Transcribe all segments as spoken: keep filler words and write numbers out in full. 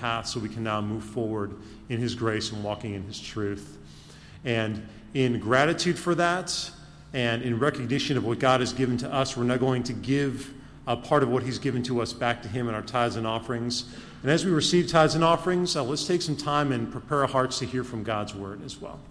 path so we can now move forward in his grace and walking in his truth. And in gratitude for that and in recognition of what God has given to us, we're now going to give a part of what he's given to us back to him in our tithes and offerings. And as we receive tithes and offerings, uh, let's take some time and prepare our hearts to hear from God's word as well.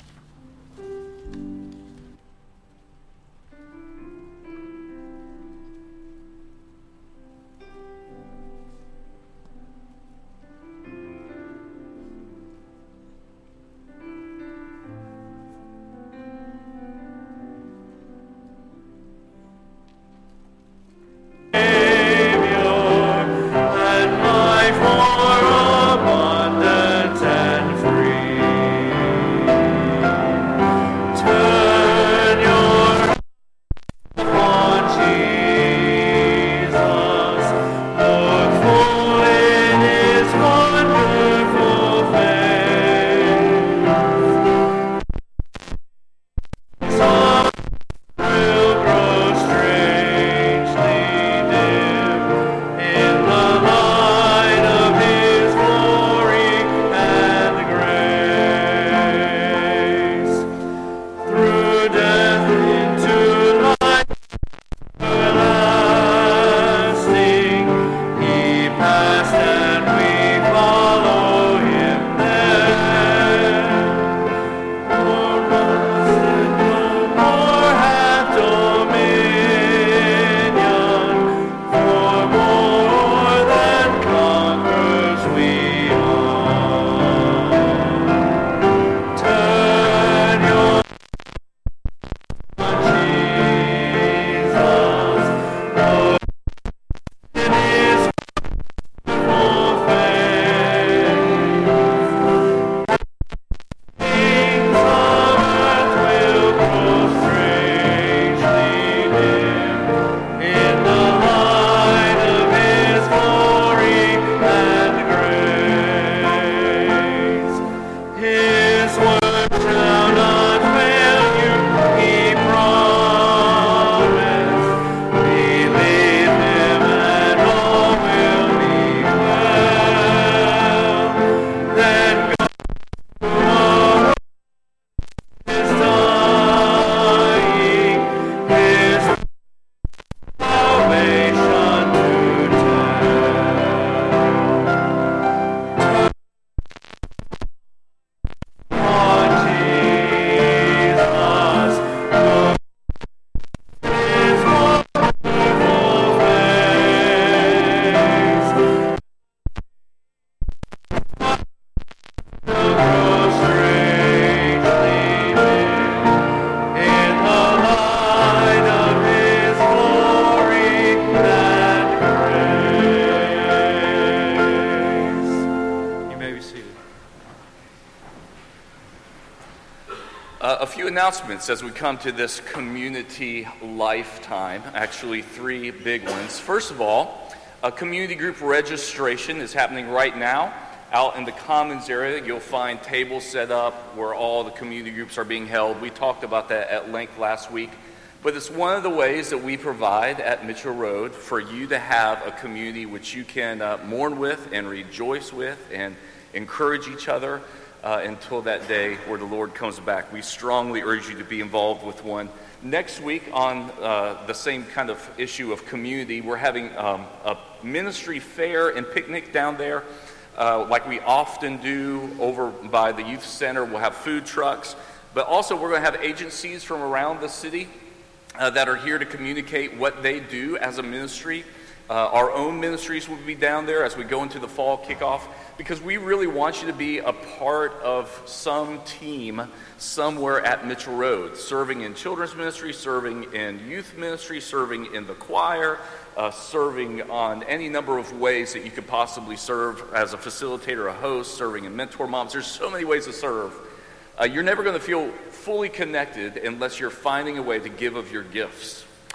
Announcements as we come to this community lifetime. Actually, three big ones. First of all, a community group registration is happening right now. Out in the Commons area, you'll find tables set up where all the community groups are being held. We talked about that at length last week. But it's one of the ways that we provide at Mitchell Road for you to have a community which you can uh, mourn with and rejoice with and encourage each other Uh, until that day where the Lord comes back. We strongly urge you to be involved with one. Next week, on uh, the same kind of issue of community, we're having um, a ministry fair and picnic down there, uh, like we often do over by the youth center. We'll have food trucks, but also we're going to have agencies from around the city uh, that are here to communicate what they do as a ministry. Uh, our own ministries will be down there as we go into the fall kickoff, because we really want you to be a part of some team somewhere at Mitchell Road, serving in children's ministry, serving in youth ministry, serving in the choir, uh, serving on any number of ways that you could possibly serve as a facilitator, a host, serving in mentor moms. There's so many ways to serve. Uh, you're never going to feel fully connected unless you're finding a way to give of your gifts.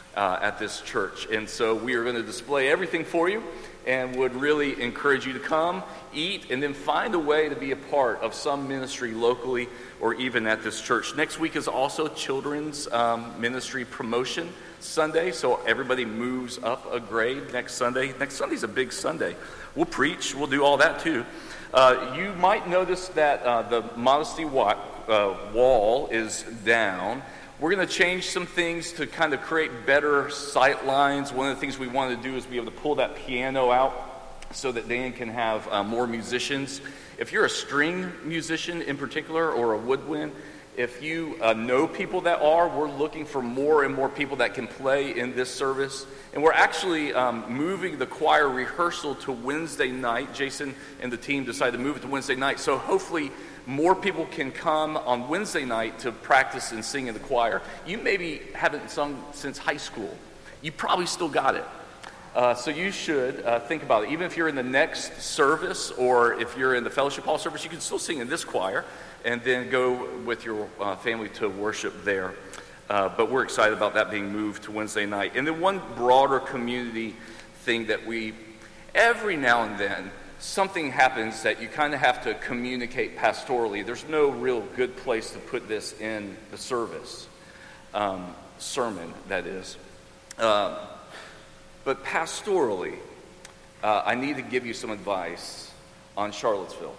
uh, at this church. And so we are going to display everything for you and would really encourage you to come, eat, and then find a way to be a part of some ministry locally or even at this church. Next week is also Children's um, Ministry Promotion Sunday, so everybody moves up a grade next Sunday. Next Sunday's a big Sunday. We'll preach, we'll do all that too. Uh, you might notice that uh, the modesty wa- uh, wall is down. We're going to change some things to kind of create better sight lines. One of the things we want to do is be able to pull that piano out so that Dan can have uh, more musicians. If you're a string musician in particular or a woodwind, if you uh, know people that are, we're looking for more and more people that can play in this service. And we're actually um, moving the choir rehearsal to Wednesday night. Jason and the team decided to move it to Wednesday night. So hopefully more people can come on Wednesday night to practice and sing in the choir. You maybe haven't sung since high school. You probably still got it. Uh, so you should uh, think about it. Even if you're in the next service or if you're in the fellowship hall service, you can still sing in this choir and then go with your uh, family to worship there. Uh, but we're excited about that being moved to Wednesday night. And then one broader community thing that we, every now and then, something happens that you kind of have to communicate pastorally. There's no real good place to put this in the service, um, sermon, that is. Uh, but pastorally, uh, I need to give you some advice on Charlottesville.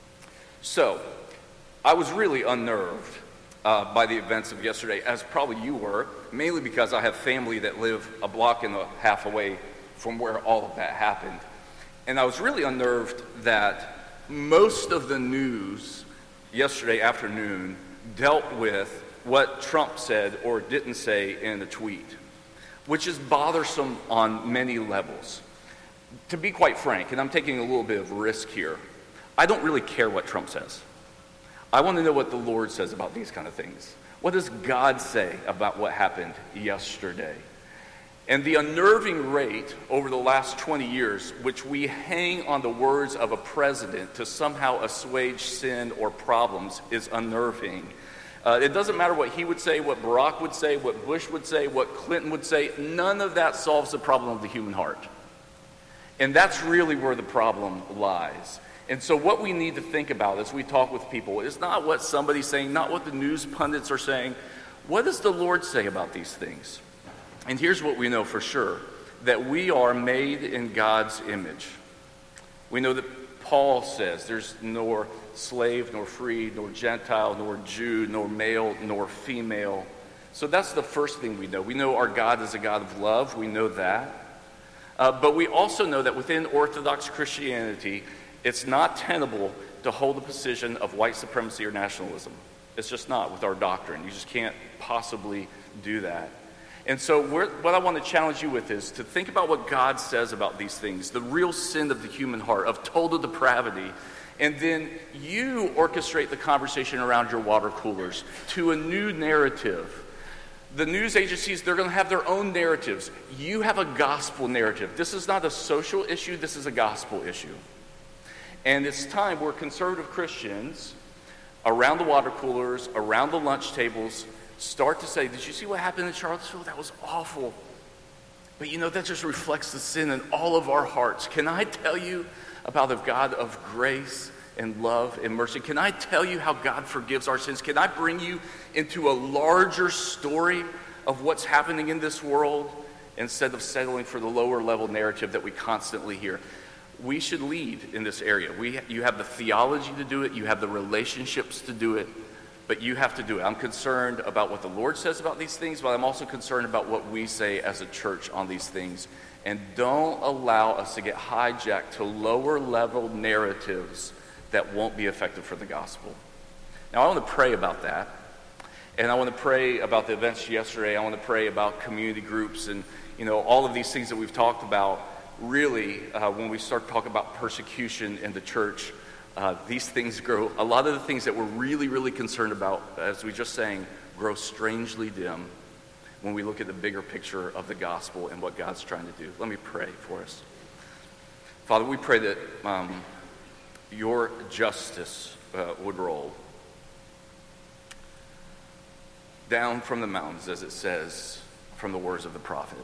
So, I was really unnerved uh, by the events of yesterday, as probably you were, mainly because I have family that live a block and a half away from where all of that happened. And I was really unnerved that most of the news yesterday afternoon dealt with what Trump said or didn't say in a tweet, which is bothersome on many levels. To be quite frank, and I'm taking a little bit of risk here, I don't really care what Trump says. I want to know what the Lord says about these kind of things. What does God say about what happened yesterday? And the unnerving rate over the last twenty years, which we hang on the words of a president to somehow assuage sin or problems, is unnerving. Uh, it doesn't matter what he would say, what Barack would say, what Bush would say, what Clinton would say. None of that solves the problem of the human heart. And that's really where the problem lies. And so what we need to think about as we talk with people is not what somebody's saying, not what the news pundits are saying. What does the Lord say about these things? And here's what we know for sure, that we are made in God's image. We know that Paul says there's nor slave, nor free, nor Gentile, nor Jew, nor male, nor female. So that's the first thing we know. We know our God is a God of love. We know that. Uh, but we also know that within Orthodox Christianity, it's not tenable to hold the position of white supremacy or nationalism. It's just not with our doctrine. You just can't possibly do that. And so we're, what I want to challenge you with is to think about what God says about these things, the real sin of the human heart, of total depravity, and then you orchestrate the conversation around your water coolers to a new narrative. The news agencies, they're going to have their own narratives. You have a gospel narrative. This is not a social issue, this is a gospel issue. And it's time where conservative Christians around the water coolers, around the lunch tables, start to say, did you see what happened in Charlottesville? That was awful. But you know, that just reflects the sin in all of our hearts. Can I tell you about a God of grace and love and mercy? Can I tell you how God forgives our sins? Can I bring you into a larger story of what's happening in this world instead of settling for the lower level narrative that we constantly hear? We should lead in this area. We, you have the theology to do it. You have the relationships to do it. But you have to do it. I'm concerned about what the Lord says about these things, but I'm also concerned about what we say as a church on these things. And don't allow us to get hijacked to lower level narratives that won't be effective for the gospel. Now, I want to pray about that. And I want to pray about the events yesterday. I want to pray about community groups and, you know, all of these things that we've talked about. Really, uh, when we start talking about persecution in the church, Uh, these things grow, a lot of the things that we're really, really concerned about, as we just sang, grow strangely dim when we look at the bigger picture of the gospel and what God's trying to do. Let me pray for us. Father, we pray that um, your justice uh, would roll down from the mountains, as it says, from the words of the prophet.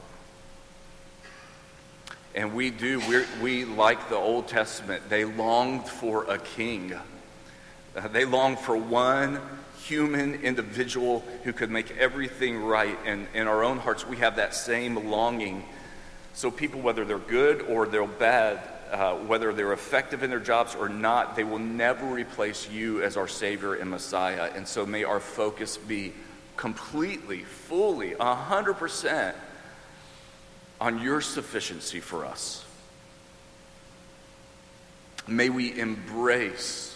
And we do, we're, we, like the Old Testament, they longed for a king. Uh, they longed for one human individual who could make everything right. And in our own hearts, we have that same longing. So people, whether they're good or they're bad, uh, whether they're effective in their jobs or not, they will never replace you as our Savior and Messiah. And so may our focus be completely, fully, one hundred percent on your sufficiency for us. May we embrace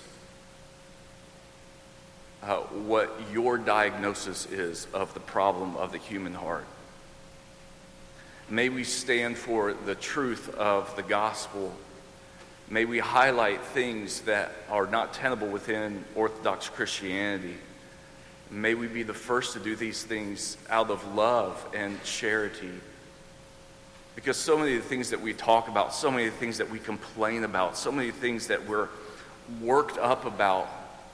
uh, what your diagnosis is of the problem of the human heart. May we stand for the truth of the gospel. May we highlight things that are not tenable within Orthodox Christianity. May we be the first to do these things out of love and charity. Because so many of the things that we talk about, so many of the things that we complain about, so many things that we're worked up about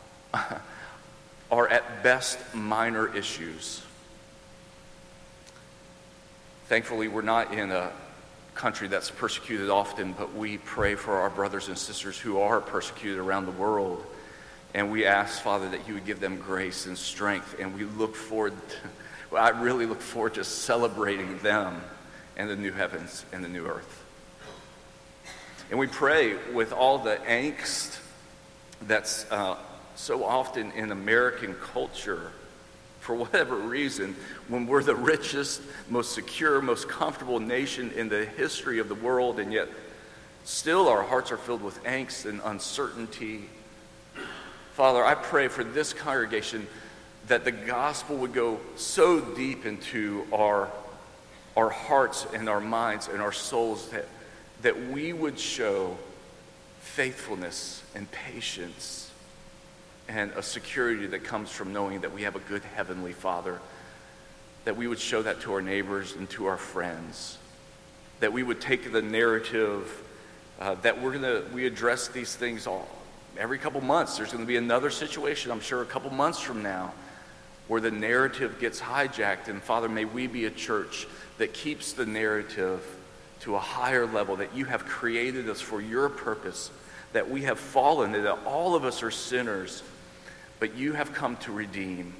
are at best minor issues. Thankfully, we're not in a country that's persecuted often, but we pray for our brothers and sisters who are persecuted around the world. And we ask, Father, that you would give them grace and strength. And we look forward, to, well, I really look forward to celebrating them and the new heavens and the new earth. And we pray with all the angst that's uh, so often in American culture, for whatever reason, when we're the richest, most secure, most comfortable nation in the history of the world, and yet still our hearts are filled with angst and uncertainty. Father, I pray for this congregation that the gospel would go so deep into our our hearts and our minds and our souls that, that we would show faithfulness and patience and a security that comes from knowing that we have a good heavenly Father, that we would show that to our neighbors and to our friends, that we would take the narrative uh, that we're gonna we address these things all every couple months. There's going to be another situation, I'm sure, a couple months from now, where the narrative gets hijacked. And Father, may we be a church that keeps the narrative to a higher level, that you have created us for your purpose, that we have fallen, that all of us are sinners, but you have come to redeem.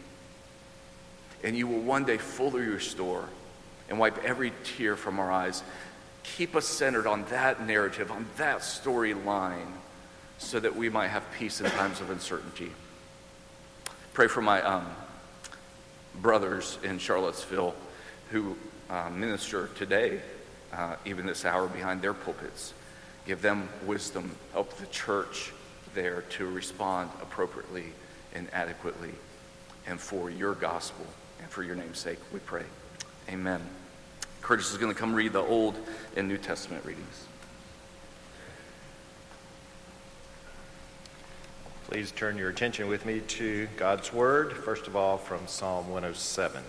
And you will one day fully restore and wipe every tear from our eyes. Keep us centered on that narrative, on that storyline, so that we might have peace in times of uncertainty. Pray for my um, brothers in Charlottesville who uh, minister today, uh, even this hour behind their pulpits. Give them wisdom. Help the church there to respond appropriately and adequately. And for your gospel and for your name's sake, we pray. Amen. Curtis is going to come read the Old and New Testament readings. Please turn your attention with me to God's Word, first of all from Psalm one oh seven.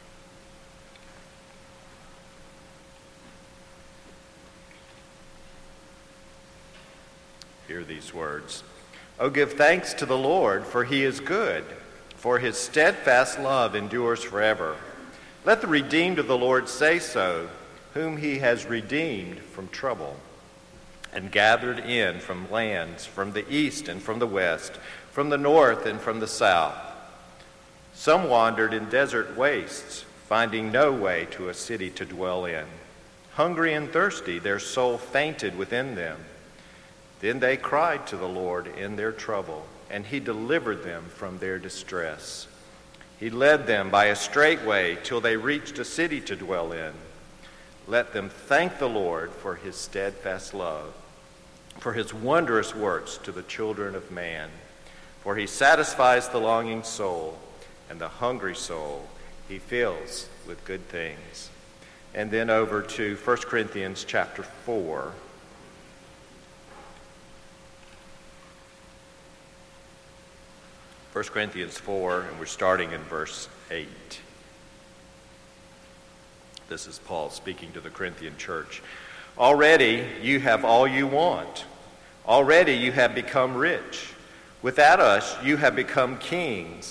Hear these words. Oh, give thanks to the Lord, for he is good, for his steadfast love endures forever. Let the redeemed of the Lord say so, whom he has redeemed from trouble, and gathered in from lands, from the east and from the west, from the north and from the south. Some wandered in desert wastes, finding no way to a city to dwell in. Hungry and thirsty, their soul fainted within them. Then they cried to the Lord in their trouble, and he delivered them from their distress. He led them by a straight way till they reached a city to dwell in. Let them thank the Lord for his steadfast love, for his wondrous works to the children of man. For he satisfies the longing soul, and the hungry soul he fills with good things. And then over to First Corinthians chapter four. First Corinthians four, and we're starting in verse eight. This is Paul speaking to the Corinthian church. Already you have all you want. Already you have become rich. Without us you have become kings,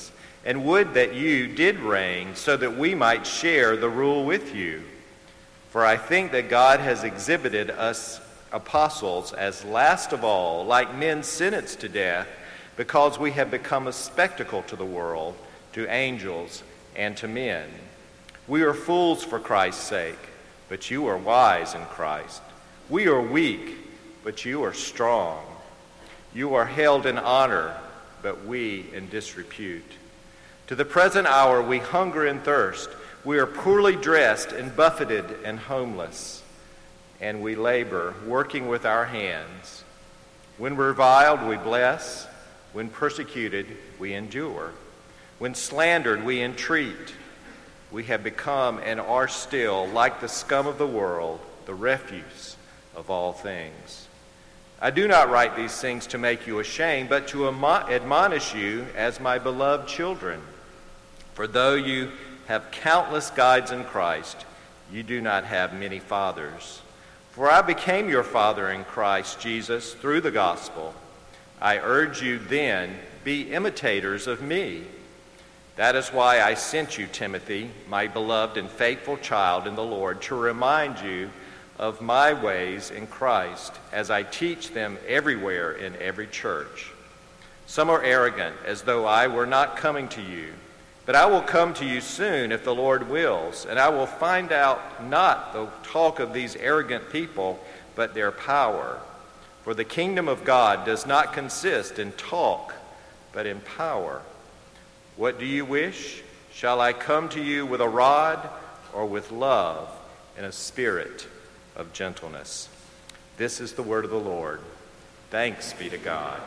and would that you did reign, so that we might share the rule with you. For I think that God has exhibited us apostles as last of all, like men sentenced to death, because we have become a spectacle to the world, to angels, and to men. We are fools for Christ's sake, but you are wise in Christ. We are weak, but you are strong. You are held in honor, but we in disrepute. To the present hour we hunger and thirst. We are poorly dressed and buffeted and homeless. And we labor, working with our hands. When reviled, we bless. When persecuted, we endure. When slandered, we entreat. We have become and are still, like the scum of the world, the refuse of all things. I do not write these things to make you ashamed, but to admonish you as my beloved children. For though you have countless guides in Christ, you do not have many fathers. For I became your father in Christ Jesus through the gospel. I urge you then, be imitators of me. That is why I sent you, Timothy, my beloved and faithful child in the Lord, to remind you of my ways in Christ, as I teach them everywhere in every church. Some are arrogant, as though I were not coming to you. But I will come to you soon, if the Lord wills, and I will find out not the talk of these arrogant people, but their power. For the kingdom of God does not consist in talk, but in power. What do you wish? Shall I come to you with a rod, or with love and a spirit of gentleness? This is the word of the Lord. Thanks be to God.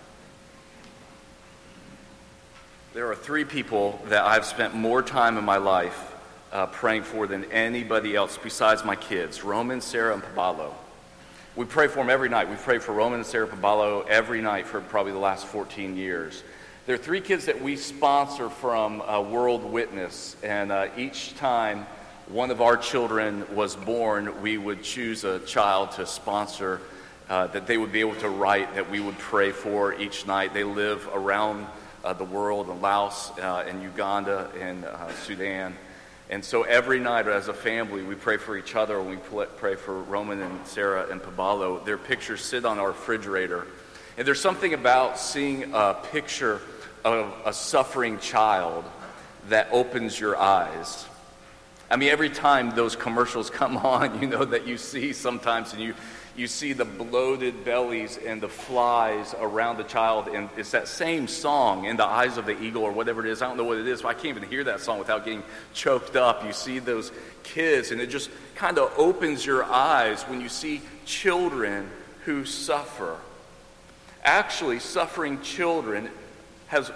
There are three people that I've spent more time in my life uh, praying for than anybody else besides my kids, Roman, Sarah, and Pablo. We pray for them every night. We pray for Roman and Sarah Pablo every night for probably the last fourteen years. There are three kids that we sponsor from uh, World Witness, and uh, each time one of our children was born, we would choose a child to sponsor uh, that they would be able to write, that we would pray for each night. They live around uh, the world, in Laos, uh, in Uganda, in uh, Sudan. And so every night as a family, we pray for each other, and we pray for Roman and Sarah and Pablo. Their pictures sit on our refrigerator. And there's something about seeing a picture of a suffering child that opens your eyes. I mean, every time those commercials come on, you know that you see sometimes, and you, you see the bloated bellies and the flies around the child, and it's that same song, In the Eyes of the Eagle, or whatever it is. I don't know what it is, but I can't even hear that song without getting choked up. You see those kids, and it just kind of opens your eyes when you see children who suffer. Actually, suffering children has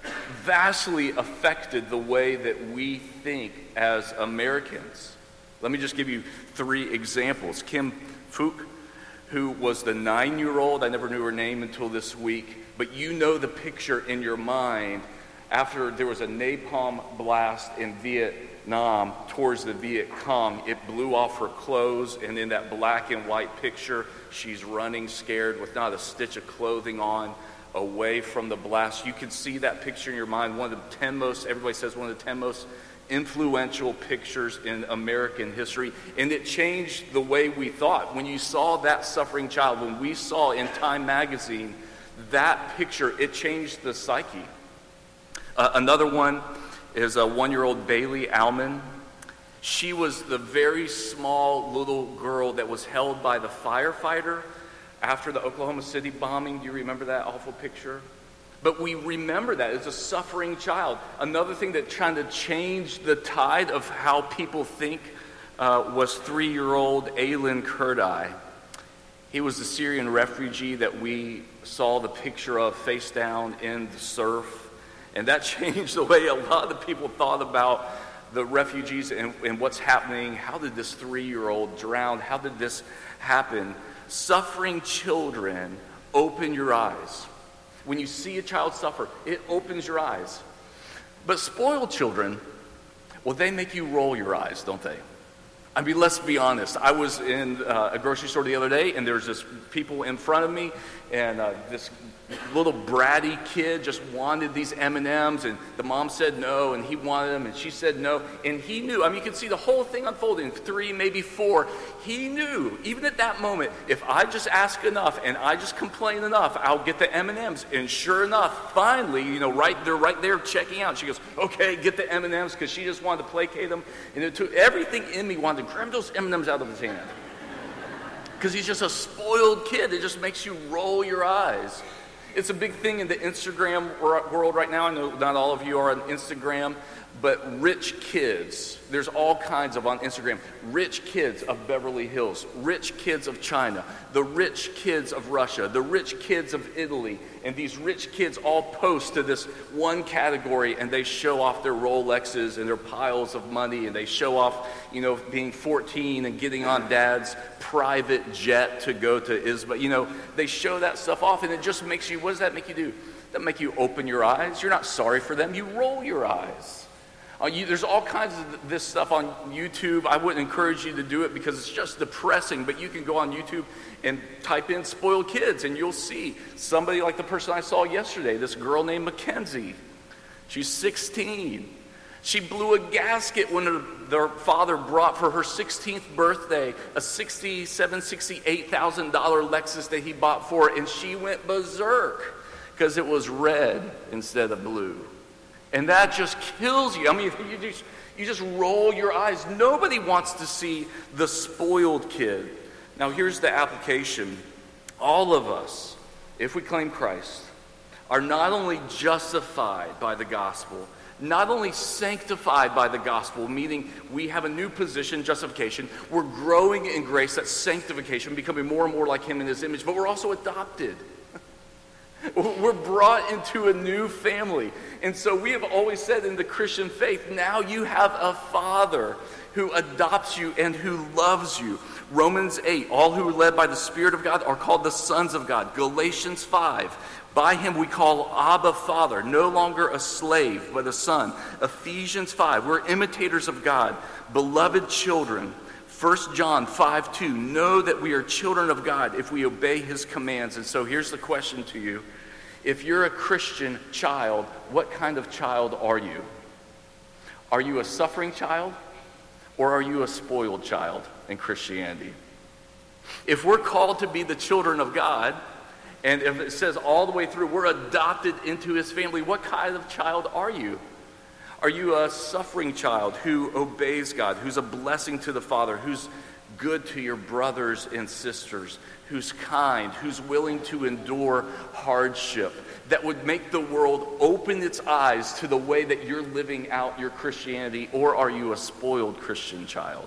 vastly affected the way that we think as Americans. Let me just give you three examples. Kim Phuc, who was the nine-year-old, I never knew her name until this week, but you know the picture in your mind after there was a napalm blast in Vietnam towards the Viet Cong. It blew off her clothes, and in that black and white picture, she's running scared with not a stitch of clothing on, away from the blast. You can see that picture in your mind. One of the ten most, everybody says one of the ten most influential pictures in American history. And it changed the way we thought. When you saw that suffering child, when we saw in Time magazine that picture, it changed the psyche. Uh, another one is a one-year-old Bailey Alman. She was the very small little girl that was held by the firefighter after the Oklahoma City bombing. Do you remember that awful picture? But we remember that as a suffering child. Another thing that kind of changed the tide of how people think uh, was three-year-old Aylin Kurdi. He was the Syrian refugee that we saw the picture of face down in the surf. And that changed the way a lot of people thought about the refugees and, and what's happening. How did this three-year-old drown? How did this happen? Suffering children open your eyes. When you see a child suffer, it opens your eyes. But spoiled children, well, they make you roll your eyes, don't they? I mean, let's be honest. I was in uh, a grocery store the other day, and there's just people in front of me, and uh, this little bratty kid just wanted these M and M's, and the mom said no, and he wanted them, and she said no, and he knew. I mean, you can see the whole thing unfolding, three, maybe four. He knew, even at that moment, if I just ask enough and I just complain enough, I'll get the M and M's. And sure enough, finally, you know, right they're right there checking out. She goes, okay, get the M and M's, because she just wanted to placate him, and it took everything in me wanted to grab those M and M's out of his hand. Because he's just a spoiled kid. It just makes you roll your eyes. It's a big thing in the Instagram world right now. I know not all of you are on Instagram, but rich kids, there's all kinds of on Instagram, rich kids of Beverly Hills, rich kids of China, the rich kids of Russia, the rich kids of Italy, and these rich kids all post to this one category, and they show off their Rolexes and their piles of money, and they show off, you know, being fourteen and getting on dad's private jet to go to Israel. You know, they show that stuff off, and it just makes you, what does that make you do? That make you open your eyes. You're not sorry for them. You roll your eyes. Uh, you, there's all kinds of this stuff on YouTube. I wouldn't encourage you to do it because it's just depressing, but you can go on YouTube and type in spoiled kids, and you'll see somebody like the person I saw yesterday, this girl named Mackenzie. She's sixteen. She blew a gasket when her, their father brought for her sixteenth birthday a sixty-seven thousand dollars, sixty-eight thousand dollars Lexus that he bought for her, and she went berserk because it was red instead of blue. And that just kills you. I mean, you just, you just roll your eyes. Nobody wants to see the spoiled kid. Now, here's the application. All of us, if we claim Christ, are not only justified by the gospel, not only sanctified by the gospel, meaning we have a new position, justification. We're growing in grace, that's sanctification, becoming more and more like him in his image, but we're also adopted. We're brought into a new family. And so we have always said in the Christian faith, now you have a Father who adopts you and who loves you. Romans eight, all who are led by the Spirit of God are called the sons of God. Galatians five, by him we call Abba Father, no longer a slave, but a son. Ephesians five, we're imitators of God, beloved children. First John five two, know that we are children of God if we obey his commands. And so here's the question to you. If you're a Christian child, what kind of child are you? Are you a suffering child, or are you a spoiled child in Christianity? If we're called to be the children of God, and if it says all the way through, we're adopted into his family, what kind of child are you? Are you a suffering child who obeys God, who's a blessing to the Father, who's good to your brothers and sisters, who's kind, who's willing to endure hardship, that would make the world open its eyes to the way that you're living out your Christianity? Or are you a spoiled Christian child?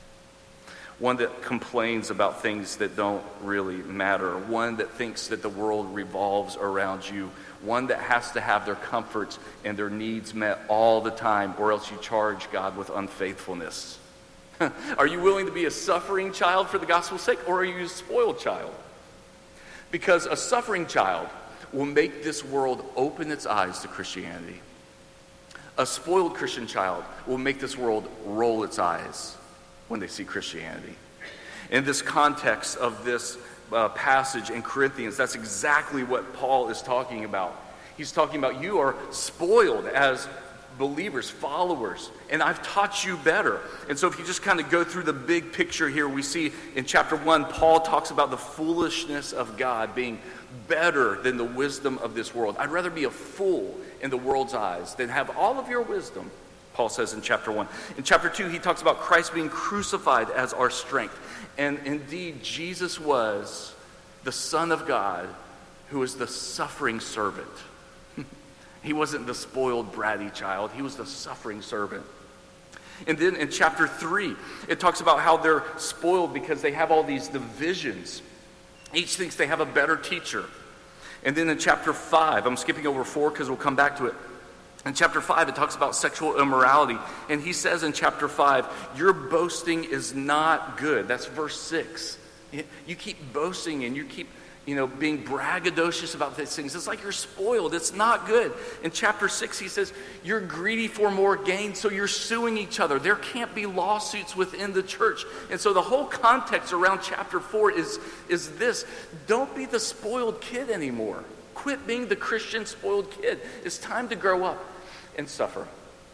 One that complains about things that don't really matter, one that thinks that the world revolves around you, one that has to have their comforts and their needs met all the time, or else you charge God with unfaithfulness. Are you willing to be a suffering child for the gospel's sake, or are you a spoiled child? Because a suffering child will make this world open its eyes to Christianity. A spoiled Christian child will make this world roll its eyes when they see Christianity. In this context of this uh, passage in Corinthians, that's exactly what Paul is talking about. He's talking about you are spoiled as believers, followers, and I've taught you better. And so if you just kind of go through the big picture here, we see in chapter one, Paul talks about the foolishness of God being better than the wisdom of this world. I'd rather be a fool in the world's eyes than have all of your wisdom, Paul says in chapter one. In chapter two, he talks about Christ being crucified as our strength. And indeed, Jesus was the Son of God who was the suffering servant. He wasn't the spoiled, bratty child. He was the suffering servant. And then in chapter three, it talks about how they're spoiled because they have all these divisions. Each thinks they have a better teacher. And then in chapter five, I'm skipping over four because we'll come back to it. In chapter five, it talks about sexual immorality. And he says in chapter five, your boasting is not good. That's verse six. You keep boasting and you keep you know, being braggadocious about these things. It's like you're spoiled. It's not good. In chapter six, he says, you're greedy for more gain, so you're suing each other. There can't be lawsuits within the church. And so the whole context around chapter four is, is this. Don't be the spoiled kid anymore. Quit being the Christian spoiled kid. It's time to grow up and suffer.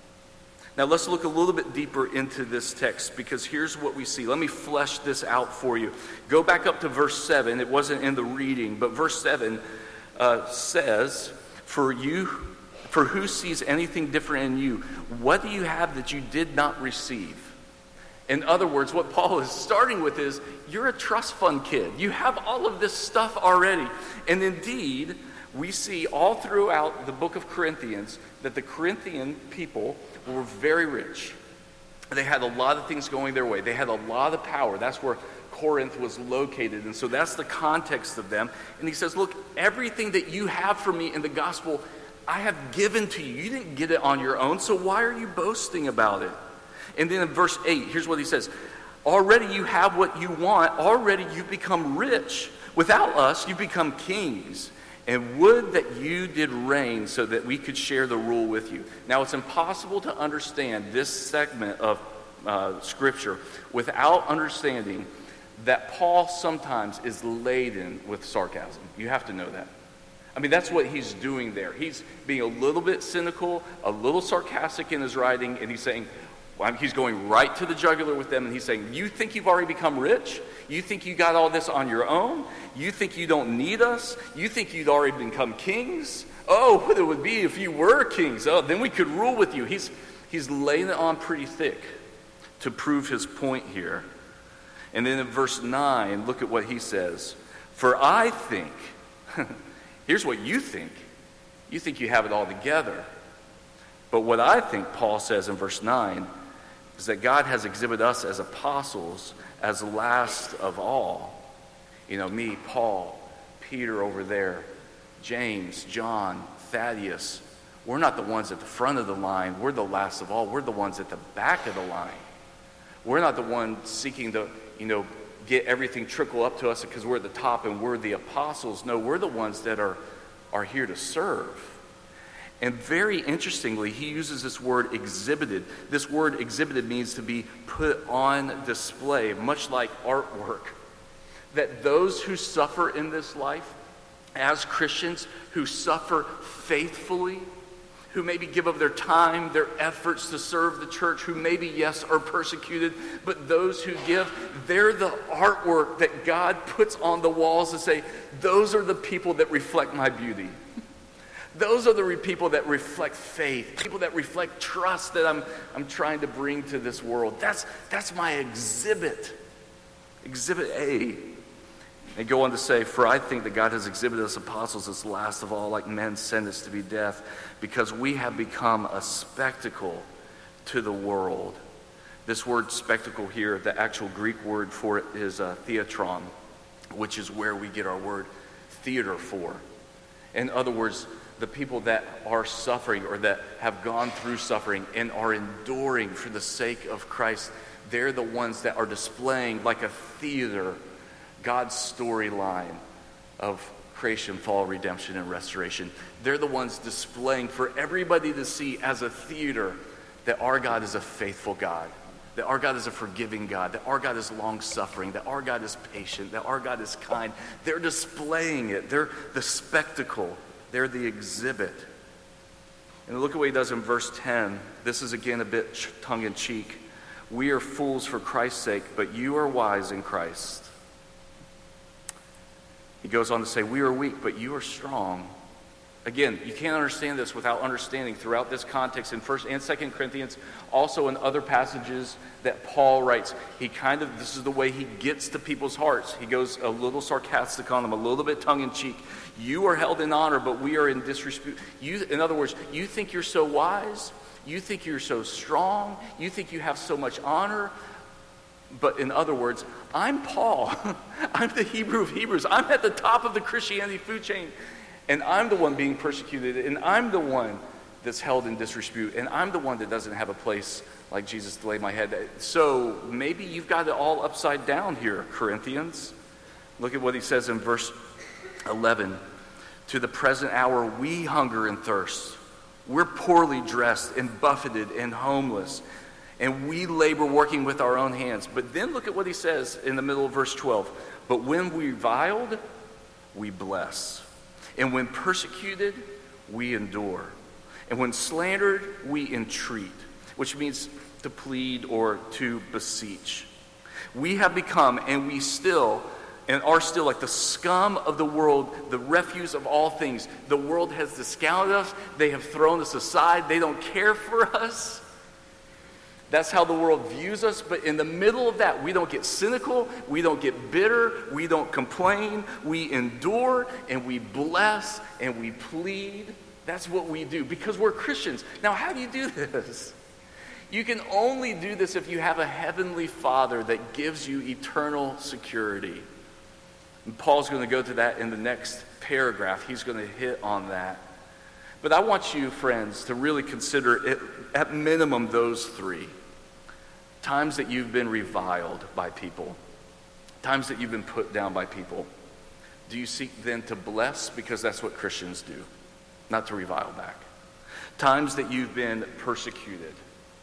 Now let's look a little bit deeper into this text, because here's what we see. Let me flesh this out for you. Go back up to verse seven. It wasn't in the reading, but verse seven uh, says, For you, for who sees anything different in you? What do you have that you did not receive? In other words, what Paul is starting with is, you're a trust fund kid. You have all of this stuff already. And indeed, we see all throughout the book of Corinthians that the Corinthian people were very rich. They had a lot of things going their way. They had a lot of power. That's where Corinth was located. And so that's the context of them. And he says, look, everything that you have for me in the gospel, I have given to you. You didn't get it on your own, so why are you boasting about it? And then in verse eight, here's what he says. Already you have what you want. Already you've become rich. Without us, you become kings. And would that you did reign so that we could share the rule with you. Now, it's impossible to understand this segment of uh, Scripture without understanding that Paul sometimes is laden with sarcasm. You have to know that. I mean, that's what he's doing there. He's being a little bit cynical, a little sarcastic in his writing, and he's saying, well, he's going right to the jugular with them, and he's saying, you think you've already become rich? You think you got all this on your own? You think you don't need us? You think you'd already become kings? Oh, what it would be if you were kings. Oh, then we could rule with you. He's, he's laying it on pretty thick to prove his point here. And then in verse nine, look at what he says. For I think, here's what you think. You think you have it all together. But what I think, Paul says in verse nine, is that God has exhibited us as apostles as last of all. You know, me, Paul, Peter over there, James, John, Thaddeus. We're not the ones at the front of the line. We're the last of all. We're the ones at the back of the line. We're not the ones seeking to, you know, get everything trickle up to us because we're at the top and we're the apostles. No, we're the ones that are, are here to serve. And very interestingly, he uses this word exhibited. This word exhibited means to be put on display, much like artwork. That those who suffer in this life, as Christians, who suffer faithfully, who maybe give of their time, their efforts to serve the church, who maybe, yes, are persecuted, but those who give, they're the artwork that God puts on the walls to say, those are the people that reflect my beauty. Those are the people that reflect faith, people that reflect trust that I'm, I'm trying to bring to this world. That's, that's my exhibit, exhibit A. And go on to say, for I think that God has exhibited us apostles as last of all, like men sentenced to be death, because we have become a spectacle to the world. This word spectacle here, the actual Greek word for it is uh, theatron, which is where we get our word theater for. In other words, the people that are suffering or that have gone through suffering and are enduring for the sake of Christ, they're the ones that are displaying like a theater God's storyline of creation, fall, redemption, and restoration. They're the ones displaying for everybody to see as a theater that our God is a faithful God, that our God is a forgiving God, that our God is long-suffering, that our God is patient, that our God is kind. They're displaying it. They're the spectacle. They're the exhibit. And look at what he does in verse ten. This is again a bit tongue-in-cheek. We are fools for Christ's sake, but you are wise in Christ. He goes on to say, we are weak, but you are strong. Again, you can't understand this without understanding throughout this context in First and Second Corinthians, also in other passages that Paul writes. He kind of, this is the way he gets to people's hearts. He goes a little sarcastic on them, a little bit tongue-in-cheek. You are held in honor, but we are in disrepute. You, in other words, you think you're so wise, you think you're so strong, you think you have so much honor. But in other words, I'm Paul. I'm the Hebrew of Hebrews. I'm at the top of the Christianity food chain. And I'm the one being persecuted. And I'm the one that's held in disrepute. And I'm the one that doesn't have a place like Jesus to lay my head. So maybe you've got it all upside down here, Corinthians. Look at what he says in verse eleven, to the present hour we hunger and thirst. We're poorly dressed and buffeted and homeless, and we labor working with our own hands. But then look at what he says in the middle of verse twelve. But when we reviled, we bless. And when persecuted, we endure. And when slandered, we entreat, which means to plead or to beseech. We have become, and we still, and are still like the scum of the world, the refuse of all things. The world has discounted us. They have thrown us aside. They don't care for us. That's how the world views us. But in the middle of that, we don't get cynical. We don't get bitter. We don't complain. We endure, and we bless, and we plead. That's what we do because we're Christians. Now, how do you do this? You can only do this if you have a heavenly Father that gives you eternal security. And Paul's going to go to that in the next paragraph. He's going to hit on that. But I want you, friends, to really consider it, at minimum those three. Times that you've been reviled by people. Times that you've been put down by people. Do you seek then to bless? Because that's what Christians do. Not to revile back. Times that you've been persecuted.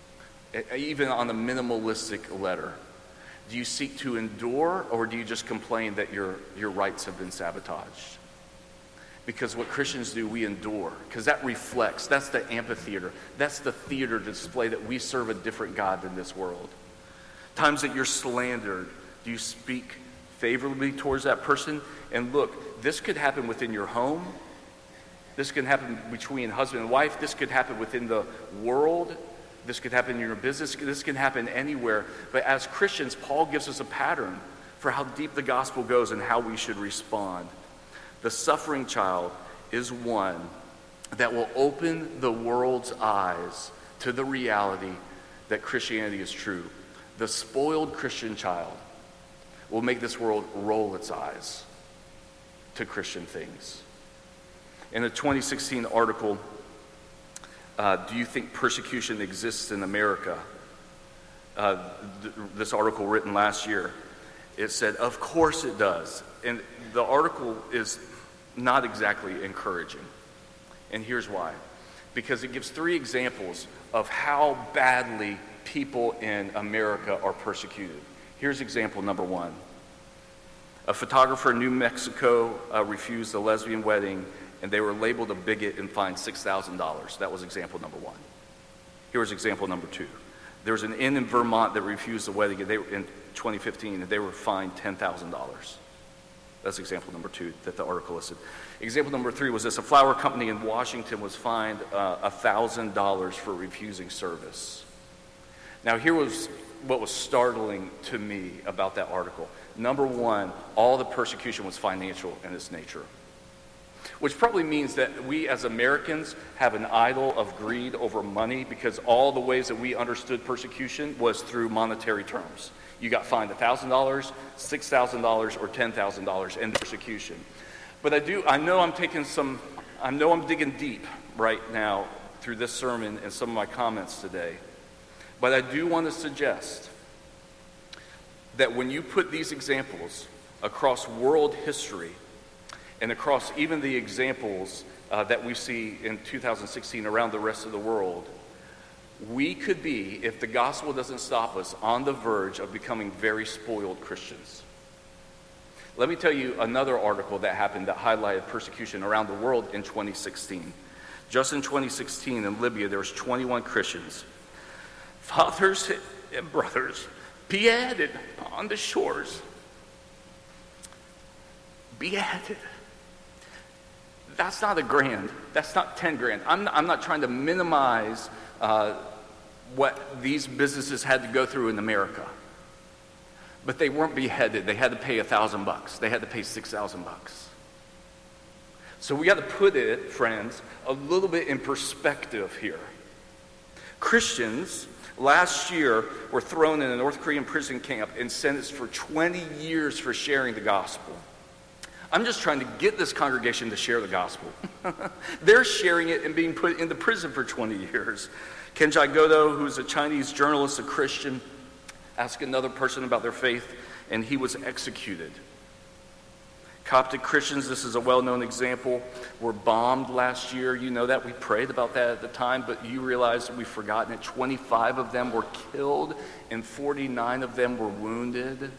Even on a minimalistic letter. Do you seek to endure, or do you just complain that your, your rights have been sabotaged? Because what Christians do, we endure. Because that reflects, that's the amphitheater. That's the theater to display that we serve a different God than this world. Times that you're slandered, do you speak favorably towards that person? And look, this could happen within your home. This can happen between husband and wife. This could happen within the world. This could happen in your business. This can happen anywhere. But as Christians, Paul gives us a pattern for how deep the gospel goes and how we should respond. The suffering child is one that will open the world's eyes to the reality that Christianity is true. The spoiled Christian child will make this world roll its eyes to Christian things. In a twenty sixteen article, Uh, do you think persecution exists in America? Uh, th- this article written last year, it said, of course it does. And the article is not exactly encouraging. And here's why. Because it gives three examples of how badly people in America are persecuted. Here's example number one. A photographer in New Mexico uh, refused a lesbian wedding, and they were labeled a bigot and fined six thousand dollars. That was example number one. Here was example number two. There was an inn in Vermont that refused a wedding and they were, in twenty fifteen, and they were fined ten thousand dollars. That's example number two that the article listed. Example number three was this. A flower company in Washington was fined uh, one thousand dollars for refusing service. Now, here was what was startling to me about that article. Number one, all the persecution was financial in its nature. Which probably means that we as Americans have an idol of greed over money, because all the ways that we understood persecution was through monetary terms. You got fined one thousand dollars, six thousand dollars, or ten thousand dollars in persecution. But I do, I know I'm taking some, I know I'm digging deep right now through this sermon and some of my comments today. But I do want to suggest that when you put these examples across world history, and across even the examples uh, that we see in two thousand sixteen around the rest of the world, we could be, if the gospel doesn't stop us, on the verge of becoming very spoiled Christians. Let me tell you another article that happened that highlighted persecution around the world in twenty sixteen. Just in twenty sixteen in Libya, there was twenty-one Christians. Fathers and brothers, beheaded on the shores. Beheaded. That's not a grand. That's not ten grand. I'm not, I'm not trying to minimize uh, what these businesses had to go through in America. But they weren't beheaded. They had to pay a thousand bucks. They had to pay six thousand bucks. So we got to put it, friends, a little bit in perspective here. Christians last year were thrown in a North Korean prison camp and sentenced for twenty years for sharing the gospel. I'm just trying to get this congregation to share the gospel. They're sharing it and being put into prison for twenty years. Kenji Godo, who's a Chinese journalist, a Christian, asked another person about their faith, and he was executed. Coptic Christians, this is a well-known example, were bombed last year. You know that. We prayed about that at the time, but you realize that we've forgotten it. twenty-five of them were killed, and forty-nine of them were wounded.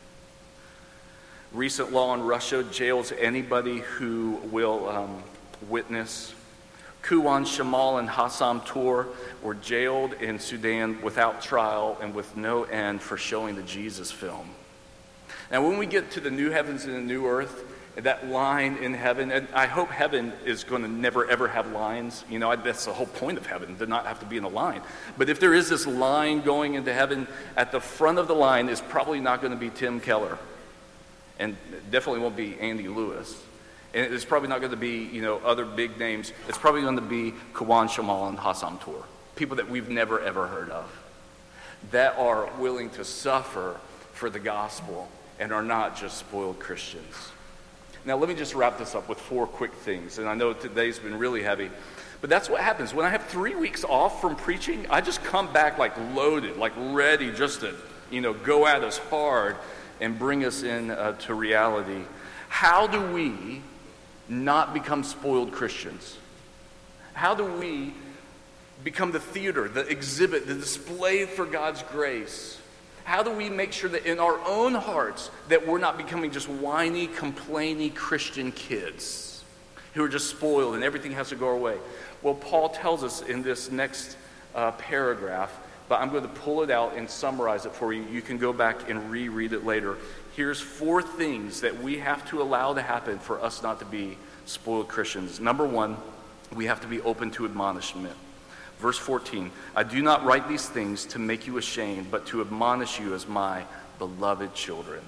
Recent law in Russia jails anybody who will um, witness. Kuwan Shamal and Hassam Tour were jailed in Sudan without trial and with no end for showing the Jesus film. Now, when we get to the new heavens and the new earth, that line in heaven, and I hope heaven is going to never ever have lines. You know, that's the whole point of heaven, to not have to be in a line. But if there is this line going into heaven, at the front of the line is probably not going to be Tim Keller. And it definitely won't be Andy Lewis. And it's probably not going to be, you know, other big names. It's probably going to be Kuwan Shamal and Hassam Tour. People that we've never ever heard of. That are willing to suffer for the gospel and are not just spoiled Christians. Now, let me just wrap this up with four quick things. And I know today's been really heavy. But that's what happens. When I have three weeks off from preaching, I just come back like loaded, like ready just to, you know, go at us hard and bring us in uh, to reality. How do we not become spoiled Christians? How do we become the theater, the exhibit, the display for God's grace? How do we make sure that in our own hearts that we're not becoming just whiny, complaining Christian kids who are just spoiled and everything has to go our way? Well, Paul tells us in this next uh, paragraph, but I'm going to pull it out and summarize it for you. You can go back and reread it later. Here's four things that we have to allow to happen for us not to be spoiled Christians. Number one, we have to be open to admonishment. Verse fourteen, I do not write these things to make you ashamed, but to admonish you as my beloved children.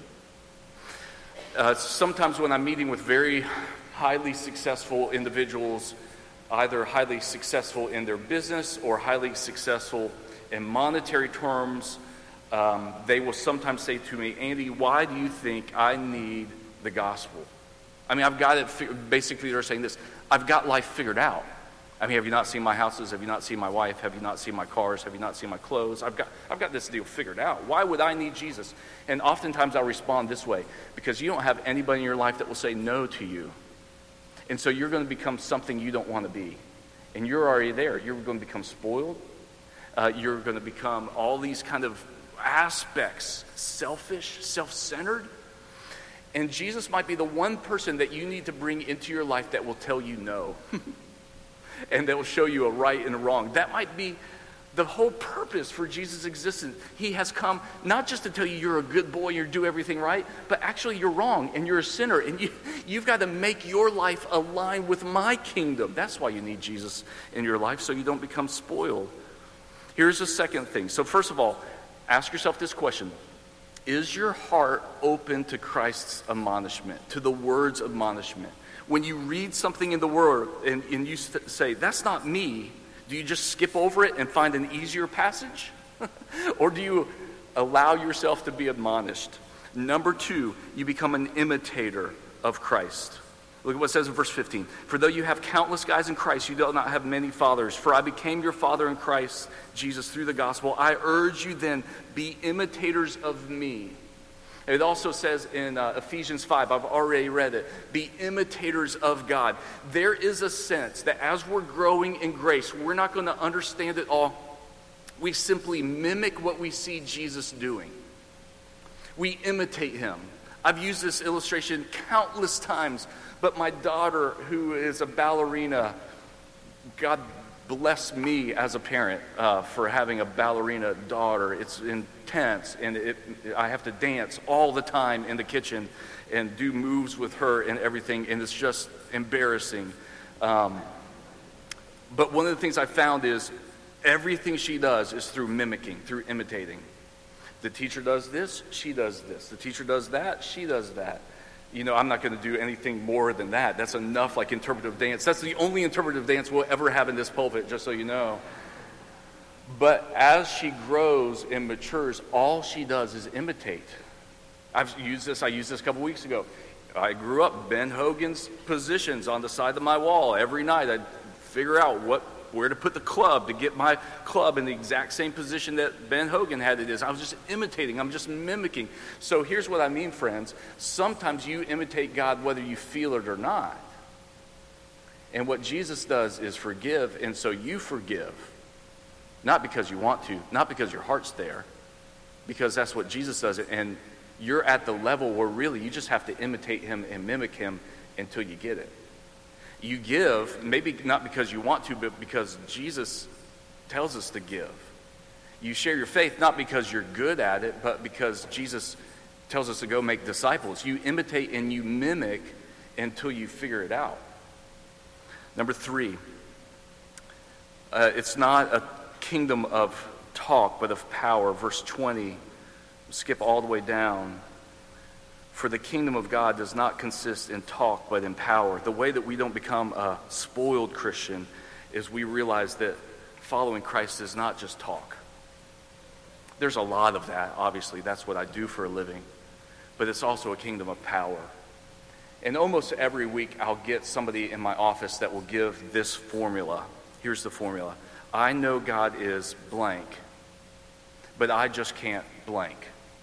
Uh, sometimes when I'm meeting with very highly successful individuals, either highly successful in their business or highly successful in monetary terms, um, they will sometimes say to me, Andy, why do you think I need the gospel? I mean, I've got it, basically they're saying this, I've got life figured out. I mean, have you not seen my houses? Have you not seen my wife? Have you not seen my cars? Have you not seen my clothes? I've got I've got this deal figured out. Why would I need Jesus? And oftentimes I'll respond this way, because you don't have anybody in your life that will say no to you. And so you're going to become something you don't want to be. And you're already there. You're going to become spoiled. Uh, you're going to become all these kind of aspects, selfish, self-centered. And Jesus might be the one person that you need to bring into your life that will tell you no. And that will show you a right and a wrong. That might be the whole purpose for Jesus' existence. He has come not just to tell you you're a good boy, you do everything right, but actually you're wrong and you're a sinner. And you, you've got to make your life align with my kingdom. That's why you need Jesus in your life, so you don't become spoiled. Here's the second thing. So first of all, ask yourself this question. Is your heart open to Christ's admonishment, to the word's admonishment? When you read something in the Word and, and you say, that's not me, do you just skip over it and find an easier passage? Or do you allow yourself to be admonished? Number two, you become an imitator of Christ. Look at what it says in verse fifteen. For though you have countless guys in Christ, you do not have many fathers. For I became your father in Christ Jesus through the gospel. I urge you then, be imitators of me. It also says in uh, Ephesians five, I've already read it, be imitators of God. There is a sense that as we're growing in grace, we're not going to understand it all. We simply mimic what we see Jesus doing. We imitate him. I've used this illustration countless times, but my daughter, who is a ballerina, God bless me as a parent uh, for having a ballerina daughter. It's intense, and it, I have to dance all the time in the kitchen and do moves with her and everything, and it's just embarrassing. Um, but one of the things I found is everything she does is through mimicking, through imitating. The teacher does this, she does this. The teacher does that, she does that. You know, I'm not going to do anything more than that. That's enough like interpretive dance. That's the only interpretive dance we'll ever have in this pulpit, just so you know. But as she grows and matures, all she does is imitate. I've used this, I used this a couple weeks ago. I grew up Ben Hogan's positions on the side of my wall. Every night I'd figure out what where to put the club to get my club in the exact same position that Ben Hogan had it is. I was just imitating. I'm just mimicking. So here's what I mean, friends. Sometimes you imitate God whether you feel it or not. And what Jesus does is forgive, and so you forgive. Not because you want to, not because your heart's there, because that's what Jesus does. And you're at the level where really you just have to imitate him and mimic him until you get it. You give, maybe not because you want to, but because Jesus tells us to give. You share your faith not because you're good at it, but because Jesus tells us to go make disciples. You imitate and you mimic until you figure it out. Number three, uh, it's not a kingdom of talk, but of power. Verse twenty, skip all the way down. For the kingdom of God does not consist in talk, but in power. The way that we don't become a spoiled Christian is we realize that following Christ is not just talk. There's a lot of that, obviously. That's what I do for a living. But it's also a kingdom of power. And almost every week I'll get somebody in my office that will give this formula. Here's the formula. I know God is blank, but I just can't blank.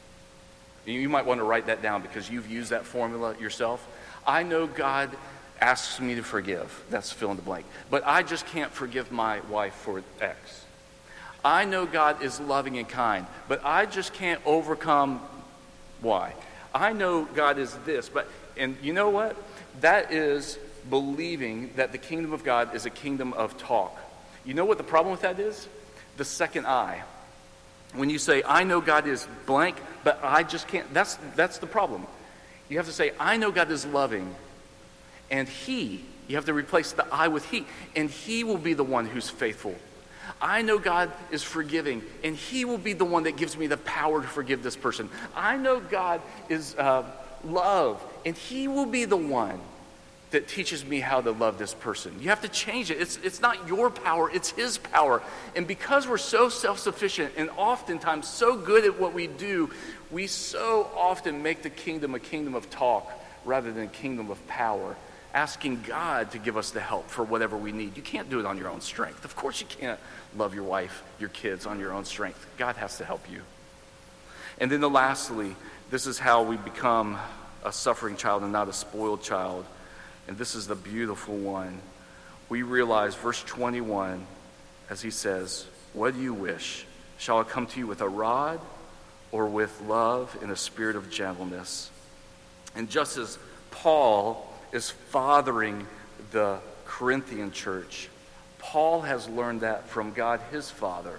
You might want to write that down because you've used that formula yourself. I know God asks me to forgive. That's fill in the blank. But I just can't forgive my wife for X. I know God is loving and kind, but I just can't overcome Y. I know God is this, but, and you know what? That is believing that the kingdom of God is a kingdom of talk. You know what the problem with that is? The second I. When you say, I know God is blank, but I just can't, that's that's the problem. You have to say, I know God is loving, and he, you have to replace the I with he, and he will be the one who's faithful. I know God is forgiving, and he will be the one that gives me the power to forgive this person. I know God is uh, love, and he will be the one that teaches me how to love this person. You have to change it. It's, it's not your power, it's his power. And because we're so self-sufficient and oftentimes so good at what we do, we so often make the kingdom a kingdom of talk rather than a kingdom of power, asking God to give us the help for whatever we need. You can't do it on your own strength. Of course you can't love your wife, your kids on your own strength. God has to help you. And then the lastly, this is how we become a suffering child and not a spoiled child. And this is the beautiful one. We realize, verse twenty-one, as he says, what do you wish? Shall I come to you with a rod or with love in a spirit of gentleness? And just as Paul is fathering the Corinthian church, Paul has learned that from God, his Father,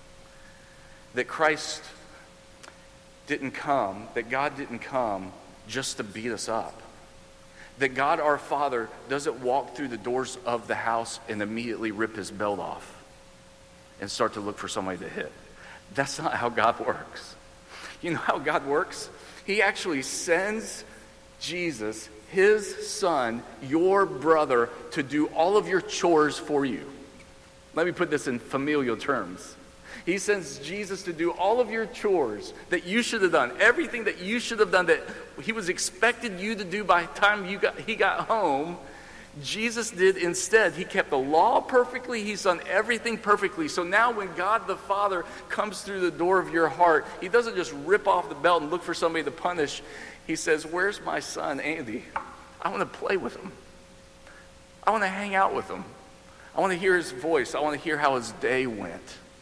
that Christ didn't come, that God didn't come just to beat us up. That God our Father doesn't walk through the doors of the house and immediately rip his belt off and start to look for somebody to hit. That's not how God works. You know how God works? He actually sends Jesus, his son, your brother, to do all of your chores for you. Let me put this in familial terms. He sends Jesus to do all of your chores that you should have done. Everything that you should have done that he was expected you to do by the time you got, he got home, Jesus did instead. He kept the law perfectly. He's done everything perfectly. So now when God the Father comes through the door of your heart, he doesn't just rip off the belt and look for somebody to punish. He says, where's my son, Andy? I want to play with him. I want to hang out with him. I want to hear his voice. I want to hear how his day went.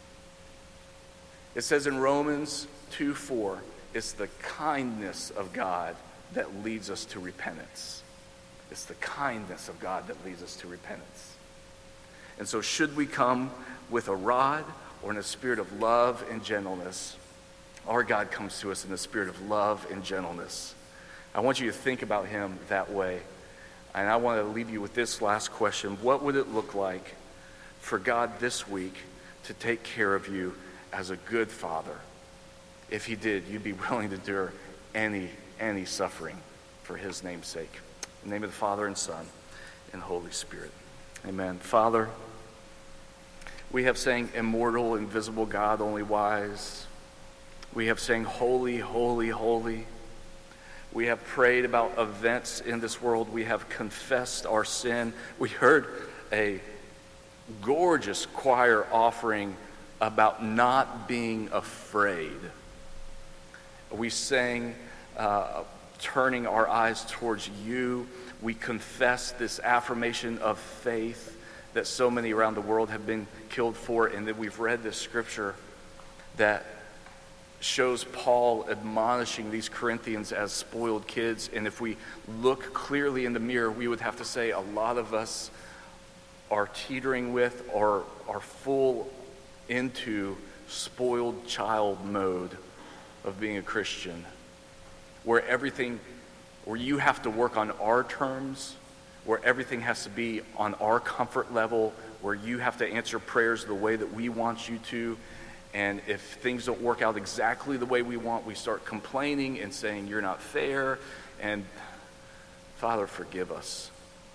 It says in Romans two four, it's the kindness of God that leads us to repentance. It's the kindness of God that leads us to repentance. And so should we come with a rod or in a spirit of love and gentleness, our God comes to us in the spirit of love and gentleness. I want you to think about him that way. And I want to leave you with this last question. What would it look like for God this week to take care of you as a good father? If he did, you'd be willing to endure any, any suffering for his name's sake. In the name of the Father and Son and Holy Spirit. Amen. Father, we have sang immortal, invisible God, only wise. We have sang holy, holy, holy. We have prayed about events in this world. We have confessed our sin. We heard a gorgeous choir offering about not being afraid. We sang, uh, turning our eyes towards you. We confess this affirmation of faith that so many around the world have been killed for, and that we've read this scripture that shows Paul admonishing these Corinthians as spoiled kids. And if we look clearly in the mirror, we would have to say a lot of us are teetering with or are full into spoiled child mode of being a Christian, where everything, where you have to work on our terms, where everything has to be on our comfort level, where you have to answer prayers the way that we want you to. And if things don't work out exactly the way we want, we start complaining and saying, you're not fair. And Father, forgive us.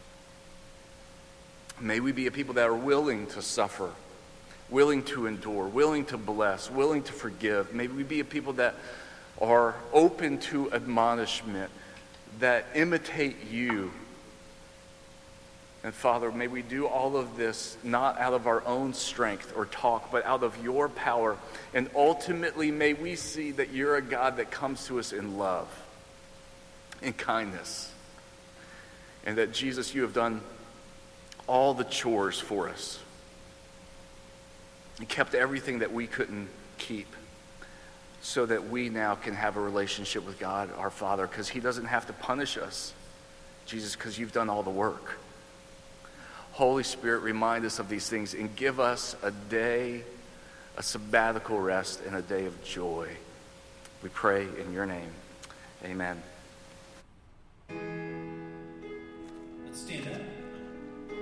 May we be a people that are willing to suffer, willing to endure, willing to bless, willing to forgive. May we be a people that are open to admonishment, that imitate you. And Father, may we do all of this not out of our own strength or talk, but out of your power. And ultimately, may we see that you're a God that comes to us in love, in kindness. And that, Jesus, you have done all the chores for us. You kept everything that we couldn't keep, so that we now can have a relationship with God, our Father, because he doesn't have to punish us, Jesus, because you've done all the work. Holy Spirit, remind us of these things and give us a day, a sabbatical rest, and a day of joy. We pray in your name. Amen.